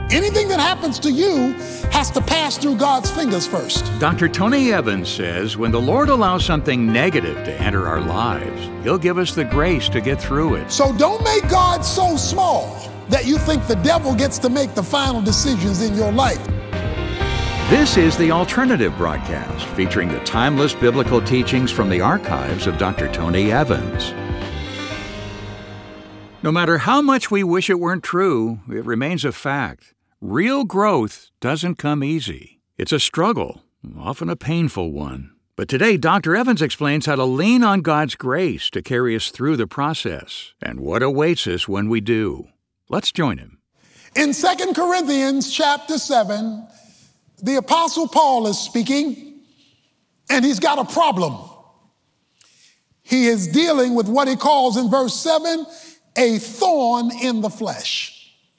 Anything that happens to you has to pass through God's fingers first. Dr. Tony Evans says when the Lord allows something negative to enter our lives, He'll give us the grace to get through it. So don't make God so small that you think the devil gets to make the final decisions in your life. This is The Alternative Broadcast, featuring the timeless biblical teachings from the archives of Dr. Tony Evans. No matter how much we wish it weren't true, it remains a fact. Real growth doesn't come easy. It's a struggle, often a painful one. But today, Dr. Evans explains how to lean on God's grace to carry us through the process and what awaits us when we do. Let's join him. In 2 Corinthians chapter 7, the Apostle Paul is speaking, and he's got a problem. He is dealing with what he calls in verse 7, a thorn in the flesh.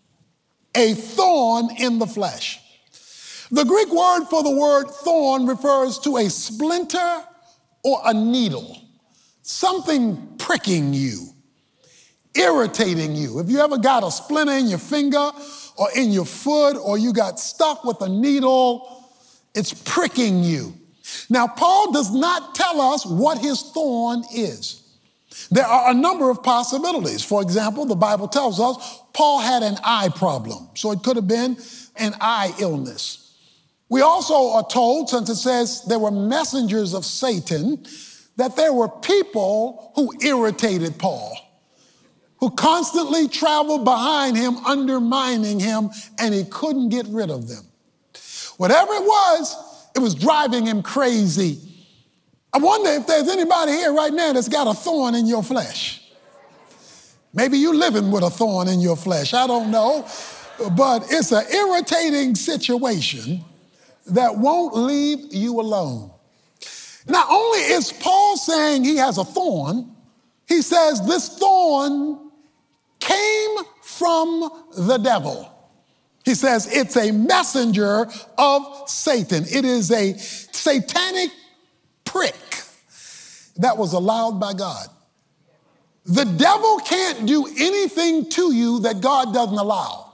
A thorn in the flesh. The Greek word for the word thorn refers to a splinter or a needle, something pricking you, irritating you. If you ever got a splinter in your finger or in your foot, or you got stuck with a needle, it's pricking you. Now, Paul does not tell us what his thorn is. There are a number of possibilities. For example, the Bible tells us Paul had an eye problem, so it could have been an eye illness. We also are told, since it says there were messengers of Satan, that there were people who irritated Paul, who constantly traveled behind him, undermining him, and he couldn't get rid of them. Whatever it was driving him crazy. I wonder if there's anybody here right now that's got a thorn in your flesh. Maybe you're living with a thorn in your flesh. I don't know. But it's an irritating situation that won't leave you alone. Not only is Paul saying he has a thorn, he says this thorn came from the devil. He says it's a messenger of Satan. It is a satanic prick that was allowed by God. The devil can't do anything to you that God doesn't allow.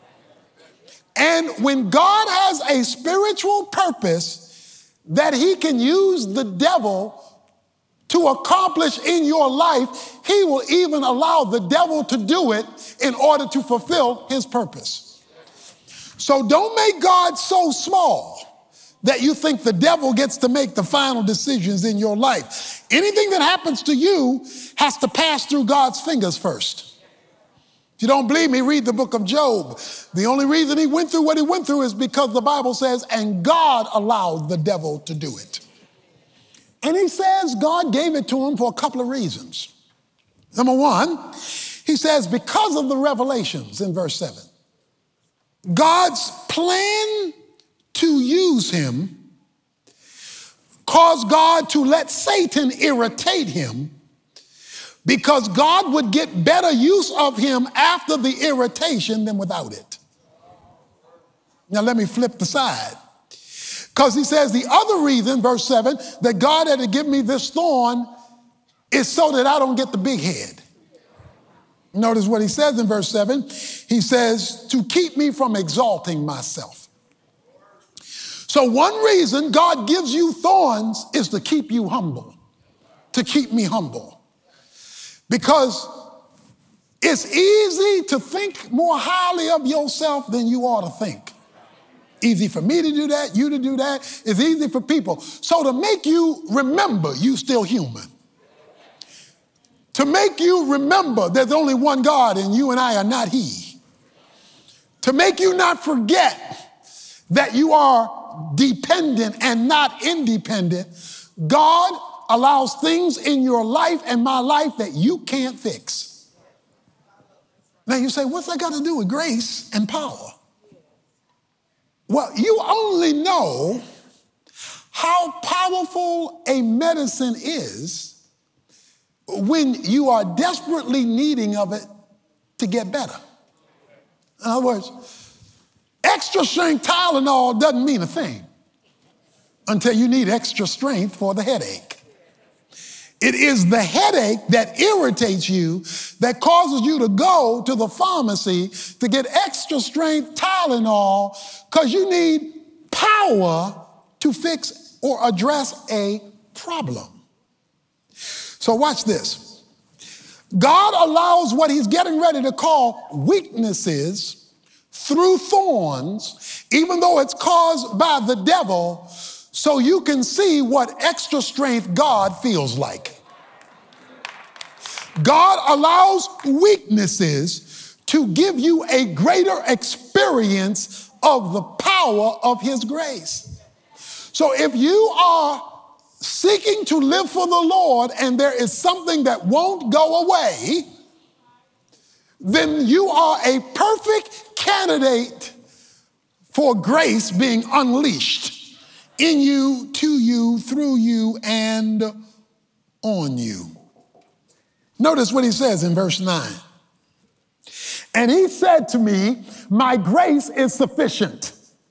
And when God has a spiritual purpose that he can use the devil to accomplish in your life, he will even allow the devil to do it in order to fulfill his purpose. So don't make God so small that you think the devil gets to make the final decisions in your life. Anything that happens to you has to pass through God's fingers first. If you don't believe me, read the book of Job. The only reason he went through what he went through is because the Bible says, and God allowed the devil to do it. And he says God gave it to him for a couple of reasons. Number one, he says because of the revelations in verse 7. God's plan to use him caused God to let Satan irritate him because God would get better use of him after the irritation than without it. Now let me flip the side. Because he says the other reason, verse 7, that God had to give me this thorn is so that I don't get the big head. Notice what he says in verse 7. He says, to keep me from exalting myself. So one reason God gives you thorns is to keep you humble, to keep me humble. Because it's easy to think more highly of yourself than you ought to think. Easy for me to do that, you to do that. It's easy for people. So to make you remember you still human. To make you remember there's only one God and you and I are not he. To make you not forget that you are dependent and not independent, God allows things in your life and my life that you can't fix. Now you say, what's that got to do with grace and power? Well, you only know how powerful a medicine is when you are desperately needing of it to get better. In other words, extra strength Tylenol doesn't mean a thing until you need extra strength for the headache. It is the headache that irritates you that causes you to go to the pharmacy to get extra strength Tylenol because you need power to fix or address a problem. So watch this. God allows what he's getting ready to call weaknesses through thorns, even though it's caused by the devil, so you can see what extra strength God feels like. God allows weaknesses to give you a greater experience of the power of his grace. So if you are seeking to live for the Lord and there is something that won't go away, then you are a perfect candidate for grace being unleashed in you, to you, through you, and on you. Notice what he says in verse 9. And he said to me, my grace is sufficient.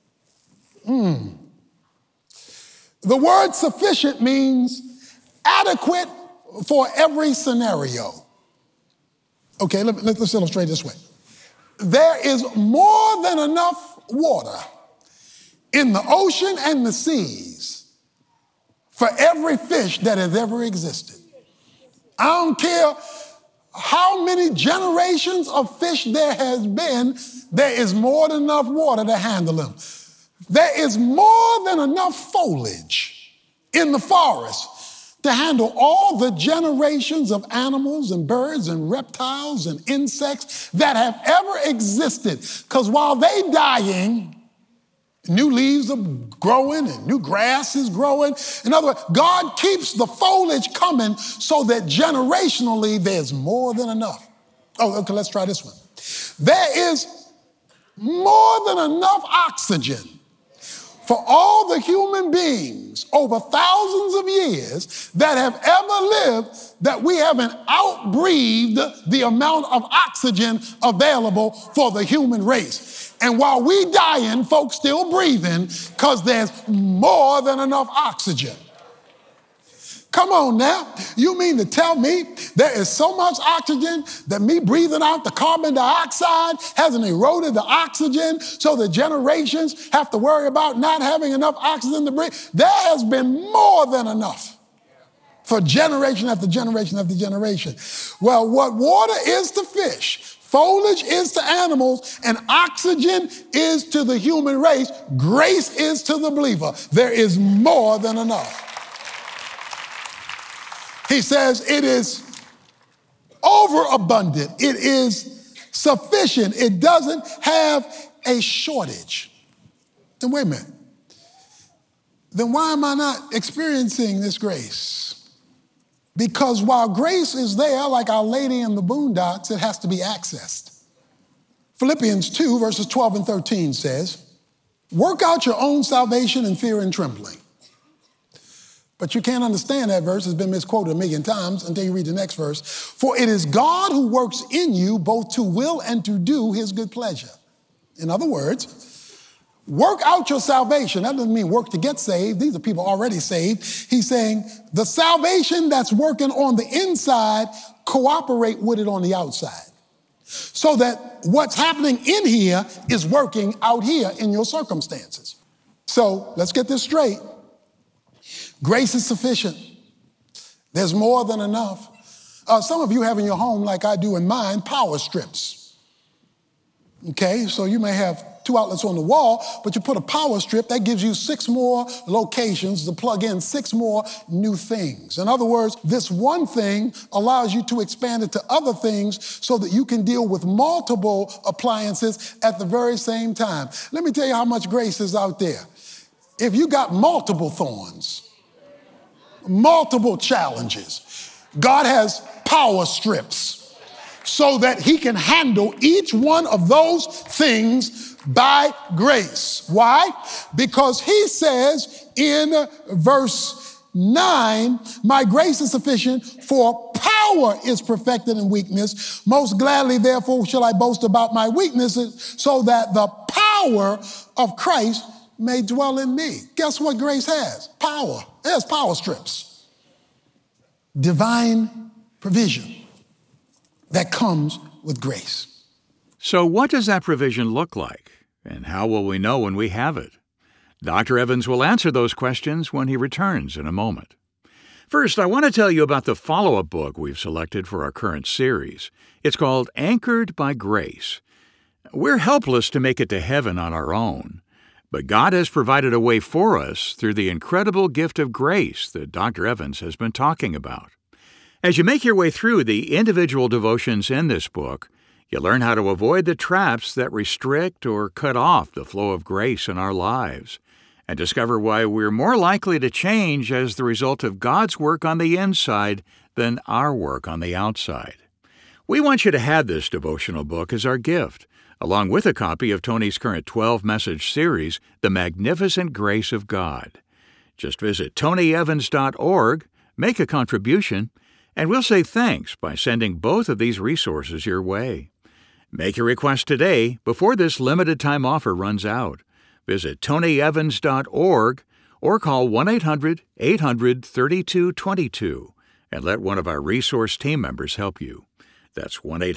The word sufficient means adequate for every scenario. Okay, let's illustrate this way. There is more than enough water in the ocean and the seas for every fish that has ever existed. I don't care how many generations of fish there has been, there is more than enough water to handle them. There is more than enough foliage in the forest to handle all the generations of animals and birds and reptiles and insects that have ever existed. Because while they're dying, new leaves are growing and new grass is growing. In other words, God keeps the foliage coming so that generationally there's more than enough. Oh, okay, let's try this one. There is more than enough oxygen for all the human beings over thousands of years that have ever lived, that we haven't outbreathed the amount of oxygen available for the human race. And while we dying, folks still breathing because there's more than enough oxygen. Come on now. You mean to tell me there is so much oxygen that me breathing out the carbon dioxide hasn't eroded the oxygen so the generations have to worry about not having enough oxygen to breathe? There has been more than enough for generation after generation after generation. Well, what water is to fish, foliage is to animals, and oxygen is to the human race, grace is to the believer. There is more than enough. He says it is overabundant. It is sufficient. It doesn't have a shortage. Then wait a minute. Then why am I not experiencing this grace? Because while grace is there, like Our Lady in the Boondocks, it has to be accessed. Philippians 2, verses 12 and 13 says, work out your own salvation in fear and trembling. But you can't understand that verse. It's been misquoted a million times until you read the next verse. For it is God who works in you both to will and to do his good pleasure. In other words, work out your salvation. That doesn't mean work to get saved. These are people already saved. He's saying the salvation that's working on the inside, cooperate with it on the outside. So that what's happening in here is working out here in your circumstances. So let's get this straight. Grace is sufficient. There's more than enough. Some of you have in your home, like I do in mine, power strips. Okay, so you may have 2 outlets on the wall, but you put a power strip, that gives you 6 more locations to plug in 6 more new things. In other words, this one thing allows you to expand it to other things so that you can deal with multiple appliances at the very same time. Let me tell you how much grace is out there. If you got multiple thorns, multiple challenges, God has power strips so that he can handle each one of those things by grace. Why? Because he says in verse 9, my grace is sufficient, for power is perfected in weakness. Most gladly, therefore, shall I boast about my weaknesses, so that the power of Christ may dwell in me. Guess what grace has? Power. It has power strips. divine provision that comes with grace. So what does that provision look like? And how will we know when we have it? Dr. Evans will answer those questions when he returns in a moment. First, I want to tell you about the follow-up book we've selected for our current series. It's called Anchored by Grace. We're helpless to make it to heaven on our own, but God has provided a way for us through the incredible gift of grace that Dr. Evans has been talking about. As you make your way through the individual devotions in this book, you learn how to avoid the traps that restrict or cut off the flow of grace in our lives, and discover why we're more likely to change as the result of God's work on the inside than our work on the outside. We want you to have this devotional book as our gift, along with a copy of Tony's current 12-message series, The Magnificent Grace of God. Just visit tonyevans.org, make a contribution, and we'll say thanks by sending both of these resources your way. Make your request today before this limited-time offer runs out. Visit tonyevans.org or call 1-800-800-3222 and let one of our resource team members help you. That's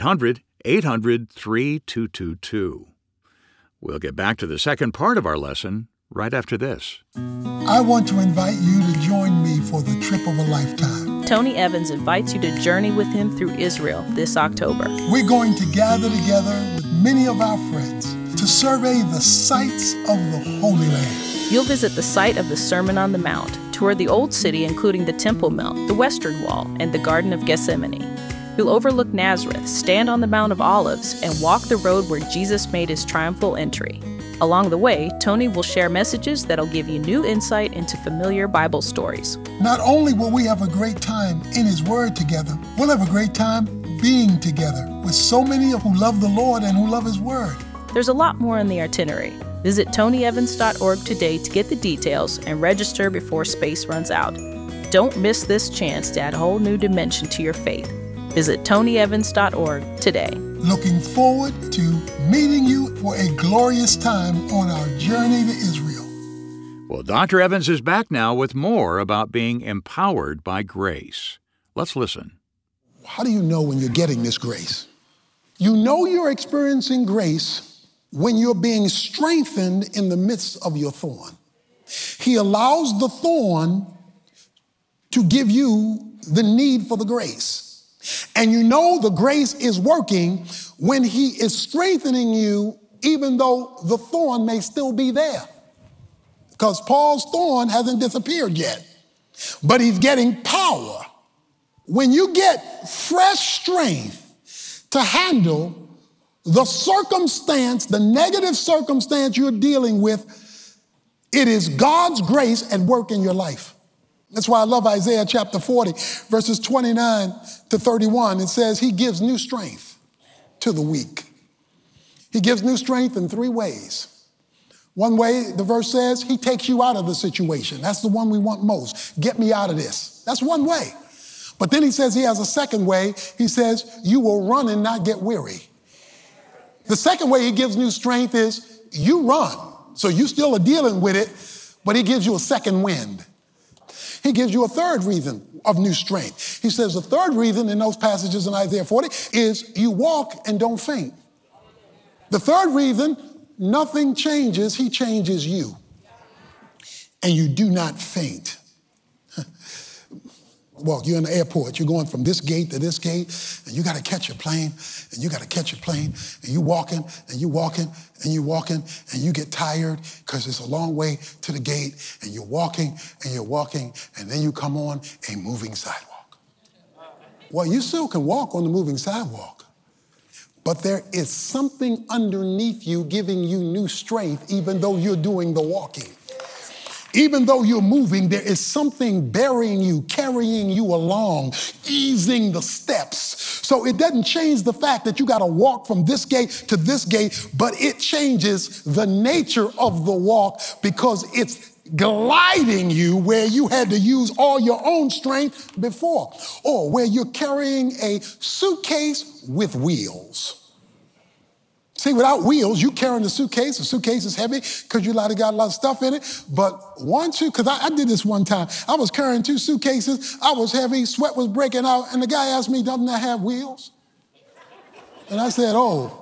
1-800-800-3222. We'll get back to the second part of our lesson right after this. I want to invite you to join me for the trip of a lifetime. Tony Evans invites you to journey with him through Israel this October. We're going to gather together with many of our friends to survey the sights of the Holy Land. You'll visit the site of the Sermon on the Mount, tour the Old City including the Temple Mount, the Western Wall, and the Garden of Gethsemane. You'll overlook Nazareth, stand on the Mount of Olives, and walk the road where Jesus made his triumphal entry. Along the way, Tony will share messages that'll give you new insight into familiar Bible stories. Not only will we have a great time in His Word together, we'll have a great time being together with so many who love the Lord and who love His Word. There's a lot more in the itinerary. Visit tonyevans.org today to get the details and register before space runs out. Don't miss this chance to add a whole new dimension to your faith. Visit tonyevans.org today. Looking forward to meeting you for a glorious time on our journey to Israel. Well, Dr. Evans is back now with more about being empowered by grace. Let's listen. How do you know when you're getting this grace? You know you're experiencing grace when you're being strengthened in the midst of your thorn. He allows the thorn to give you the need for the grace. And you know the grace is working when He is strengthening you, even though the thorn may still be there. Because Paul's thorn hasn't disappeared yet, but he's getting power. When you get fresh strength to handle the circumstance, the negative circumstance you're dealing with, it is God's grace at work in your life. That's why I love Isaiah chapter 40, verses 29 to 31. It says, He gives new strength to the weak. He gives new strength in three ways. One way, the verse says, He takes you out of the situation. That's the one we want most. Get me out of this. That's one way. But then He says He has a second way. He says, you will run and not get weary. The second way He gives new strength is you run. So you still are dealing with it, but He gives you a second wind. He gives you a third reason of new strength. He says the third reason in those passages in Isaiah 40 is you walk and don't faint. The third reason, nothing changes, He changes you. And you do not faint. Well, you're in the airport, you're going from this gate to this gate, and you got to catch your plane, and you got to catch your plane, and you walking, and you walking, and you walking, and you get tired because it's a long way to the gate, and you're walking, and then you come on a moving sidewalk. Well, you still can walk on the moving sidewalk, but there is something underneath you giving you new strength even though you're doing the walking. Even though you're moving, there is something bearing you, carrying you along, easing the steps. So it doesn't change the fact that you got to walk from this gate to this gate, but it changes the nature of the walk because it's gliding you where you had to use all your own strength before, or where you're carrying a suitcase with wheels. See, without wheels, you carrying the suitcase is heavy because you got a lot of stuff in it. But once you, because I did this one time, I was carrying 2 suitcases, I was heavy, sweat was breaking out, and the guy asked me, doesn't that have wheels? And I said, oh,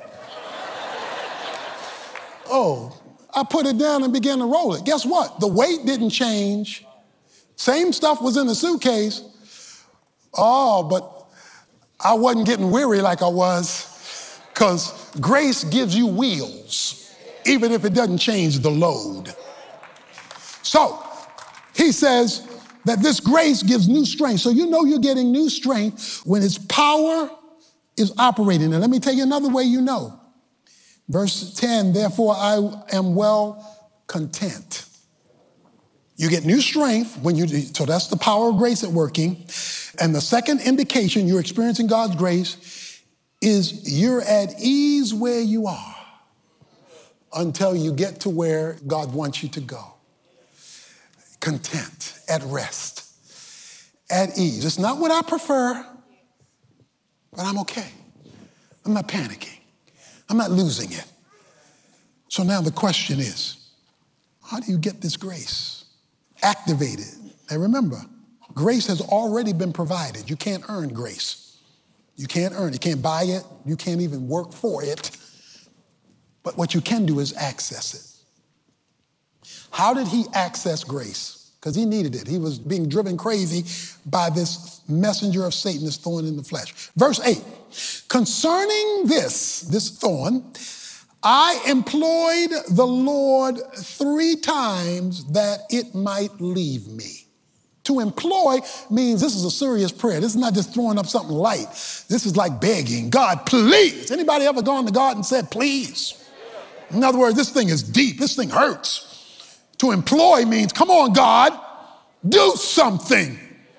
I put it down and began to roll it. Guess what? The weight didn't change. Same stuff was in the suitcase. Oh, but I wasn't getting weary like I was, because grace gives you wheels, even if it doesn't change the load. So he says that this grace gives new strength. So you know you're getting new strength when his power is operating. And let me tell you another way you know. Verse 10, therefore I am well content. You get new strength so that's the power of grace at working. And the second indication you're experiencing God's grace is you're at ease where you are until you get to where God wants you to go. Content, at rest, at ease. It's not what I prefer, but I'm okay. I'm not panicking. I'm not losing it. So now the question is, how do you get this grace? Activated. And remember, grace has already been provided. You can't earn grace. You can't earn it. You can't buy it. You can't even work for it. But what you can do is access it. How did he access grace? Because he needed it. He was being driven crazy by this messenger of Satan, this thorn in the flesh. Verse 8, concerning this thorn, I employed the Lord 3 times that it might leave me. To employ means this is a serious prayer. This is not just throwing up something light. This is like begging, God, please. Anybody ever gone to God and said, please? In other words, this thing is deep. This thing hurts. To employ means, come on, God, do something.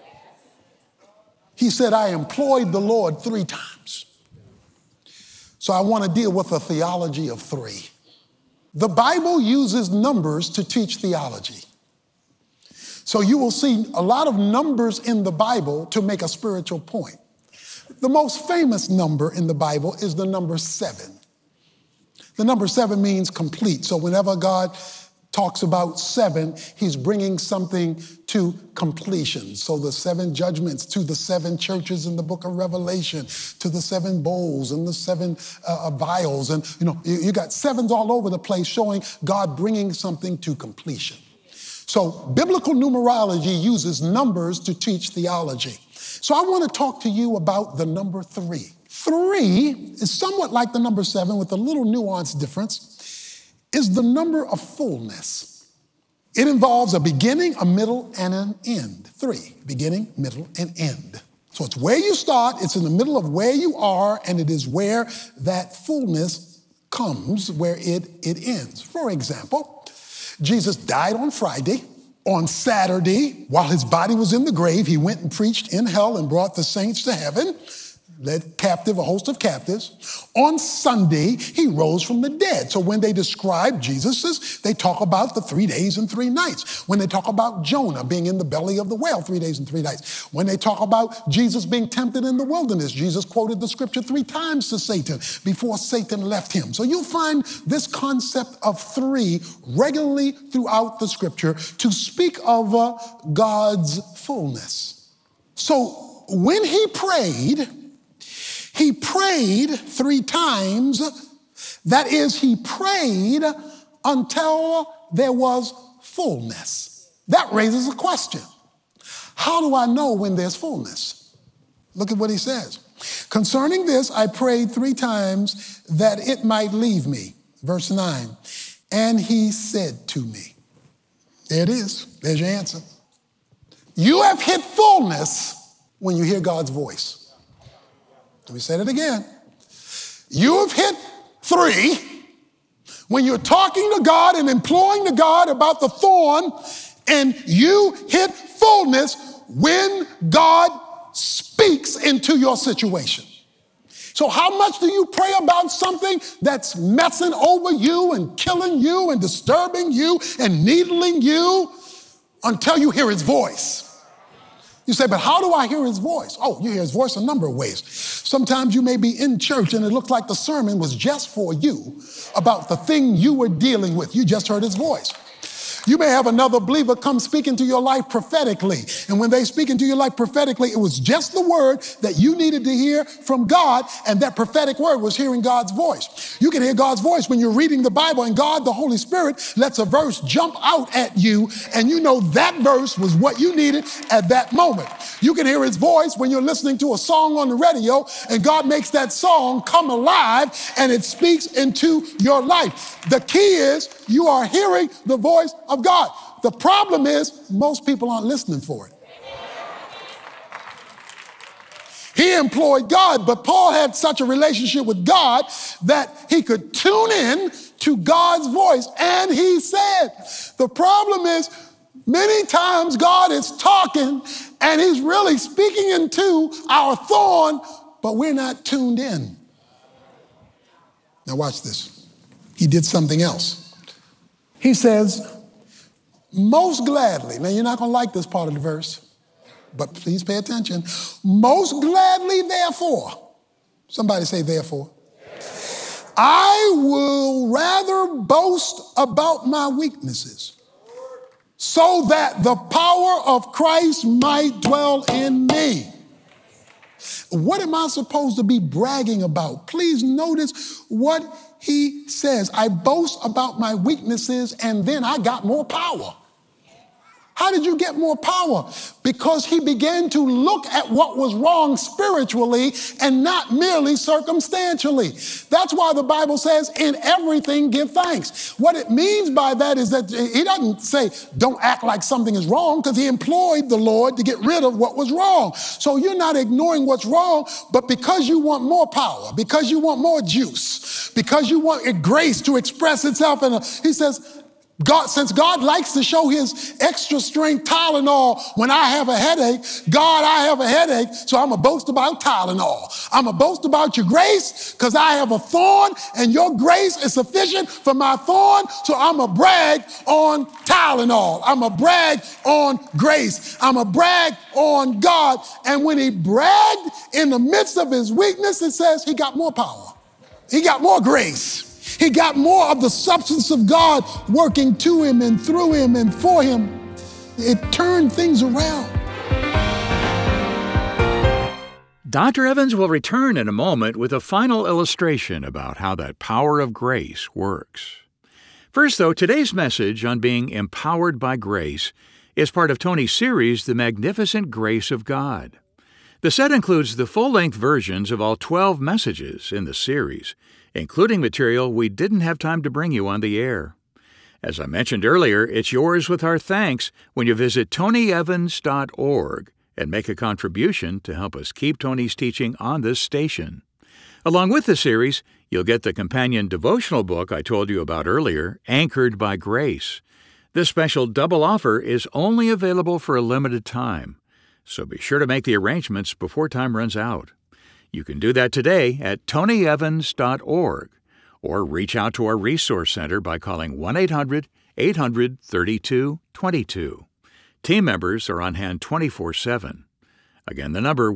He said, I employed the Lord 3 times. So I want to deal with a theology of 3. The Bible uses numbers to teach theology. So you will see a lot of numbers in the Bible to make a spiritual point. The most famous number in the Bible is the number 7. The number 7 means complete. So whenever God talks about 7, he's bringing something to completion. So the 7 judgments to the 7 churches in the book of Revelation, to the 7 bowls and the 7 vials. And you got 7s all over the place showing God bringing something to completion. So biblical numerology uses numbers to teach theology. So I want to talk to you about the number 3. 3 is somewhat like the number 7 with a little nuance difference. Is the number of fullness. It involves a beginning, a middle, and an end. 3, beginning, middle, and end. So it's where you start, it's in the middle of where you are, and it is where that fullness comes, where it ends. For example, Jesus died on Friday. On Saturday, while his body was in the grave, he went and preached in hell and brought the saints to heaven. Led captive a host of captives. On Sunday, he rose from the dead. So when they describe Jesus, they talk about the 3 days and 3 nights. When they talk about Jonah being in the belly of the whale 3 days and 3 nights. When they talk about Jesus being tempted in the wilderness, Jesus quoted the scripture 3 times to Satan before Satan left him. So you'll find this concept of 3 regularly throughout the scripture to speak of God's fullness. So when he prayed 3 times. That is, he prayed until there was fullness. That raises a question. How do I know when there's fullness? Look at what he says. Concerning this, I prayed 3 times that it might leave me. Verse 9. And he said to me, there it is. There's your answer. You have hit fullness when you hear God's voice. Let me say it again. You have hit 3 when you're talking to God and imploring to God about the thorn, and you hit fullness when God speaks into your situation. So how much do you pray about something that's messing over you and killing you and disturbing you and needling you until you hear his voice? You say, but how do I hear his voice? Oh, you hear his voice a number of ways. Sometimes you may be in church and it looks like the sermon was just for you about the thing you were dealing with. You just heard his voice. You may have another believer come speak into your life prophetically. And when they speak into your life prophetically, it was just the word that you needed to hear from God, and that prophetic word was hearing God's voice. You can hear God's voice when you're reading the Bible and God, the Holy Spirit, lets a verse jump out at you, and you know that verse was what you needed at that moment. You can hear his voice when you're listening to a song on the radio and God makes that song come alive and it speaks into your life. The key is you are hearing the voice of God. The problem is most people aren't listening for it. He employed God, but Paul had such a relationship with God that he could tune in to God's voice. And he said, the problem is many times God is talking and he's really speaking into our thorn, but we're not tuned in. Now watch this. He did something else. He says, most gladly, now you're not going to like this part of the verse, but please pay attention. Most gladly, therefore, somebody say therefore, I will rather boast about my weaknesses so that the power of Christ might dwell in me. What am I supposed to be bragging about? Please notice what he says. I boast about my weaknesses and then I got more power. How did you get more power? Because he began to look at what was wrong spiritually and not merely circumstantially. That's why the Bible says, in everything give thanks. What it means by that is that he doesn't say, don't act like something is wrong, because he employed the Lord to get rid of what was wrong. So you're not ignoring what's wrong, but because you want more power, because you want more juice, because you want grace to express itself, and he says, since God likes to show his extra strength Tylenol when I have a headache, God, I have a headache, so I'm going to boast about Tylenol. I'm going to boast about your grace because I have a thorn and your grace is sufficient for my thorn, so I'm going to brag on Tylenol. I'm going to brag on grace. I'm going to brag on God. And when he bragged in the midst of his weakness, it says he got more power. He got more grace. He got more of the substance of God working to him and through him and for him. It turned things around. Dr. Evans will return in a moment with a final illustration about how that power of grace works. First, though, today's message on being empowered by grace is part of Tony's series, The Magnificent Grace of God. The set includes the full-length versions of all 12 messages in the series, including material we didn't have time to bring you on the air. As I mentioned earlier, it's yours with our thanks when you visit tonyevans.org and make a contribution to help us keep Tony's teaching on this station. Along with the series, you'll get the companion devotional book I told you about earlier, Anchored by Grace. This special double offer is only available for a limited time, so be sure to make the arrangements before time runs out. You can do that today at tonyevans.org or reach out to our Resource Center by calling 1-800-800-3222. Team members are on hand 24/7. Again, the number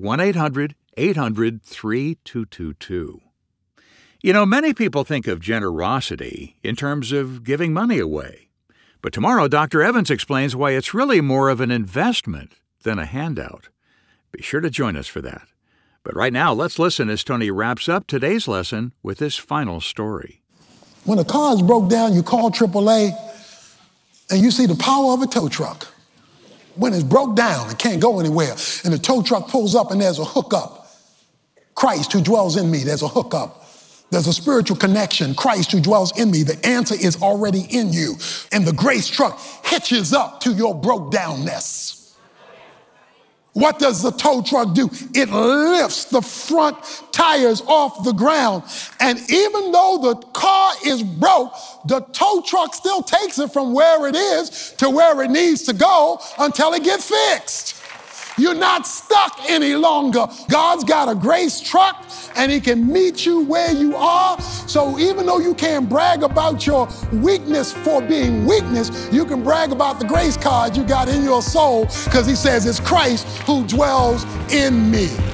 1-800-800-3222. You know, many people think of generosity in terms of giving money away. But tomorrow, Dr. Evans explains why it's really more of an investment than a handout. Be sure to join us for that. But right now, let's listen as Tony wraps up today's lesson with this final story. When a car is broke down, you call AAA and you see the power of a tow truck. When it's broke down and can't go anywhere, and the tow truck pulls up and there's a hookup. Christ who dwells in me, there's a hookup. There's a spiritual connection. Christ who dwells in me, the answer is already in you. And the grace truck hitches up to your broke downness. What does the tow truck do? It lifts the front tires off the ground. And even though the car is broke, the tow truck still takes it from where it is to where it needs to go until it gets fixed. You're not stuck any longer. God's got a grace truck and he can meet you where you are. So even though you can't brag about your weakness for being weakness, you can brag about the grace card you got in your soul, because he says it's Christ who dwells in me.